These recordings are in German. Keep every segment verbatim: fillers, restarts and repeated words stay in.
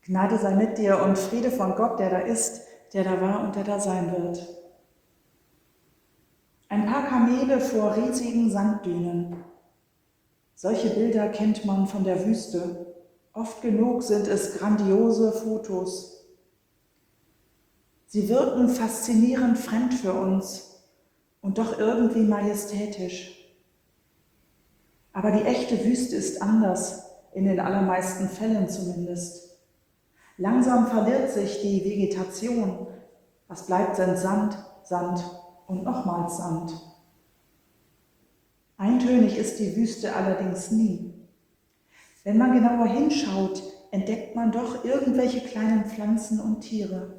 Gnade sei mit dir und Friede von Gott, der da ist, der da war und der da sein wird. Ein paar Kamele vor riesigen Sanddünen. Solche Bilder kennt man von der Wüste. Oft genug sind es grandiose Fotos. Sie wirken faszinierend fremd für uns und doch irgendwie majestätisch. Aber die echte Wüste ist anders, in den allermeisten Fällen zumindest. Langsam verliert sich die Vegetation. Was bleibt, sind Sand, Sand und nochmals Sand. Eintönig ist die Wüste allerdings nie. Wenn man genauer hinschaut, entdeckt man doch irgendwelche kleinen Pflanzen und Tiere.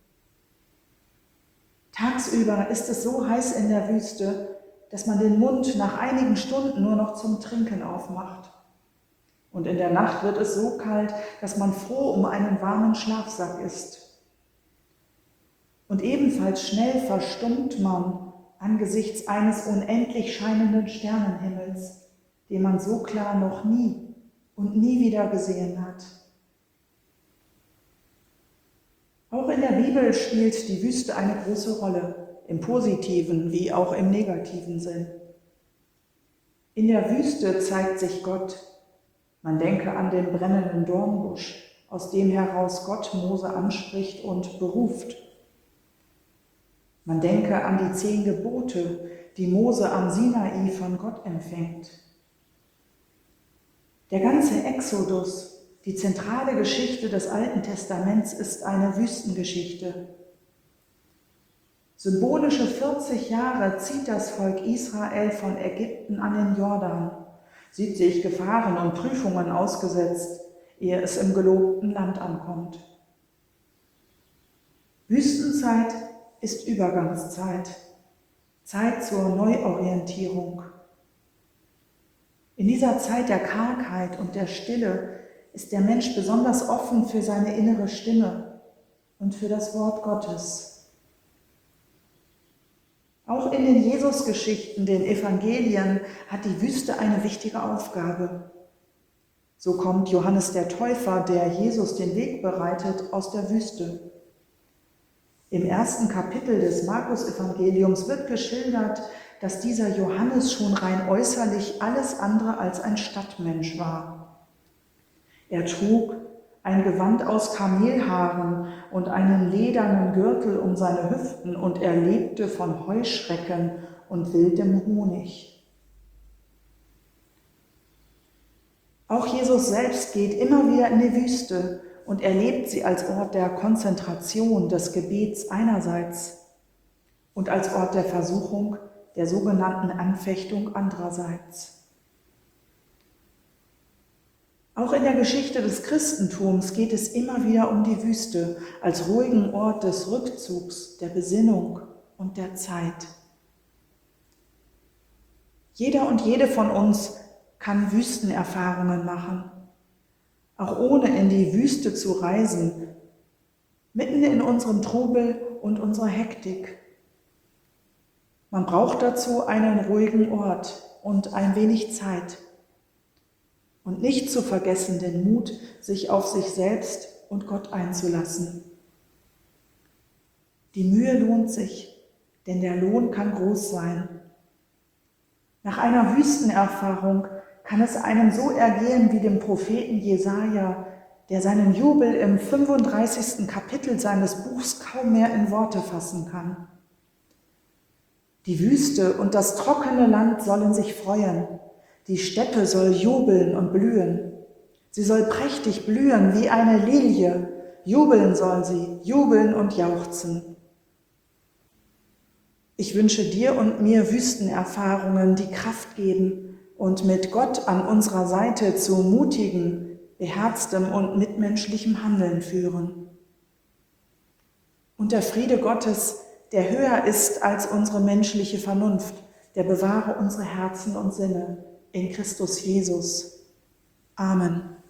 Tagsüber ist es so heiß in der Wüste, dass man den Mund nach einigen Stunden nur noch zum Trinken aufmacht. Und in der Nacht wird es so kalt, dass man froh um einen warmen Schlafsack ist. Und ebenfalls schnell verstummt man angesichts eines unendlich scheinenden Sternenhimmels, den man so klar noch nie und nie wieder gesehen hat. Auch in der Bibel spielt die Wüste eine große Rolle, im positiven wie auch im negativen Sinn. In der Wüste zeigt sich Gott. Man denke an den brennenden Dornbusch, aus dem heraus Gott Mose anspricht und beruft. Man denke an die zehn Gebote, die Mose am Sinai von Gott empfängt. Der ganze Exodus, die zentrale Geschichte des Alten Testaments, ist eine Wüstengeschichte. Symbolische vierzig Jahre zieht das Volk Israel von Ägypten an den Jordan, sieht sich Gefahren und Prüfungen ausgesetzt, ehe es im gelobten Land ankommt. Wüstenzeit ist Übergangszeit, Zeit zur Neuorientierung. In dieser Zeit der Kargheit und der Stille ist der Mensch besonders offen für seine innere Stimme und für das Wort Gottes. Auch in den Jesusgeschichten, den Evangelien, hat die Wüste eine wichtige Aufgabe. So kommt Johannes der Täufer, der Jesus den Weg bereitet, aus der Wüste. Im ersten Kapitel des Markus-Evangeliums wird geschildert, dass dieser Johannes schon rein äußerlich alles andere als ein Stadtmensch war. Er trug ein Gewand aus Kamelhaaren und einen ledernen Gürtel um seine Hüften und er lebte von Heuschrecken und wildem Honig. Auch Jesus selbst geht immer wieder in die Wüste und erlebt sie als Ort der Konzentration, des Gebets einerseits und als Ort der Versuchung, der sogenannten Anfechtung andererseits. Auch in der Geschichte des Christentums geht es immer wieder um die Wüste als ruhigen Ort des Rückzugs, der Besinnung und der Zeit. Jeder und jede von uns kann Wüstenerfahrungen machen, auch ohne in die Wüste zu reisen, mitten in unserem Trubel und unserer Hektik. Man braucht dazu einen ruhigen Ort und ein wenig Zeit. Und nicht zu vergessen den Mut, sich auf sich selbst und Gott einzulassen. Die Mühe lohnt sich, denn der Lohn kann groß sein. Nach einer Wüstenerfahrung kann es einem so ergehen wie dem Propheten Jesaja, der seinen Jubel im fünfunddreißigsten Kapitel seines Buchs kaum mehr in Worte fassen kann. Die Wüste und das trockene Land sollen sich freuen. Die Steppe soll jubeln und blühen. Sie soll prächtig blühen wie eine Lilie. Jubeln soll sie, jubeln und jauchzen. Ich wünsche dir und mir Wüstenerfahrungen, die Kraft geben und mit Gott an unserer Seite zu mutigen, beherztem und mitmenschlichem Handeln führen. Und der Friede Gottes, der höher ist als unsere menschliche Vernunft, der bewahre unsere Herzen und Sinne in Christus Jesus. Amen.